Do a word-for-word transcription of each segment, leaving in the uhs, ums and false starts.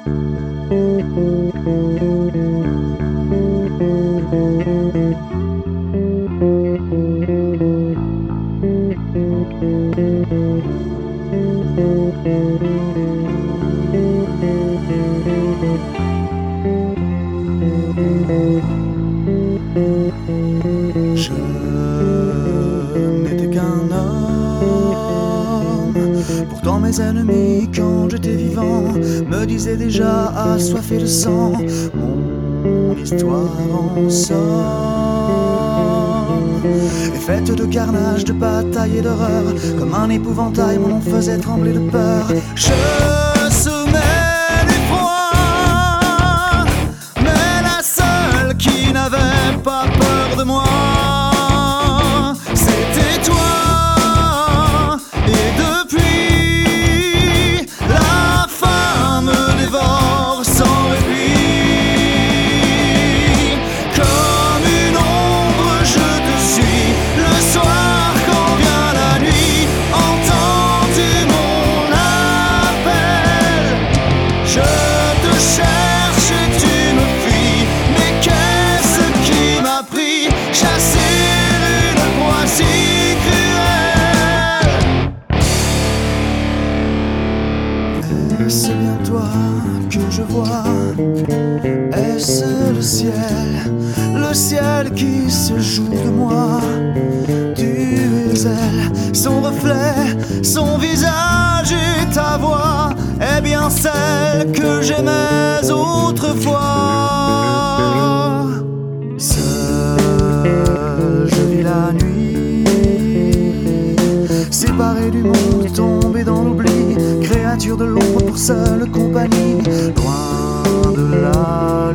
Je n'étais qu'un homme. Pourtant mes ennemis, quand j'étais vivant, me disaient déjà assoiffé de sang. Mon histoire en somme est faite de carnage, de bataille et d'horreur. Comme un épouvantail, mon nom faisait trembler de peur. Je soumets l'effroi, mais la seule qui n'avait pas peur de moi, c'était toi. Et depuis, la faim me dévore sans répit. Comme une ombre, je te suis. Le soir, quand vient la nuit, entends-tu mon appel? Je te cherche et tu me fuis. Mais qu'est-ce qui m'a pris? Chasser une proie si cruelle. Est-ce bien toi que je vois? Est-ce le ciel, le ciel qui se joue de moi? Tu es elle, son reflet, son visage et ta voix est bien celle que j'aimais autrefois. Seul je vis la nuit, séparé du monde, tombé dans l'oubli, créature de l'ombre pour seule compagnie, loin de la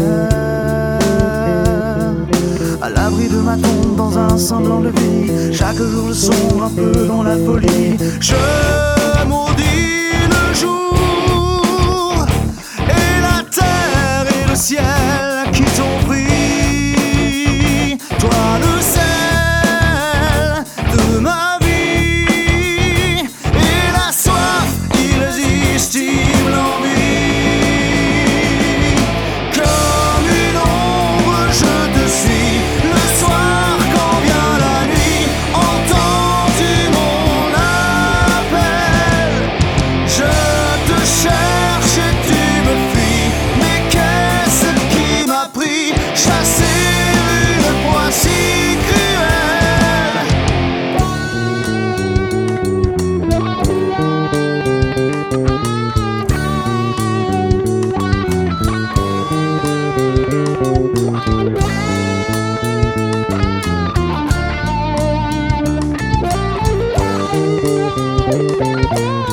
lumière, à l'abri de ma tombe dans un semblant de vie. Chaque jour je sombre un peu dans la folie. Je maudis le jour et la terre et le ciel qui t'ont pris. Toi le sel de ma vie et la soif irrésistible envie. Comme une ombre je te suis. Le soir quand vient la nuit, entends-tu mon appel? Je te cherche et tu me fuis. Mais qu'est-ce qui m'a pris? Chasser une proie si cruelle.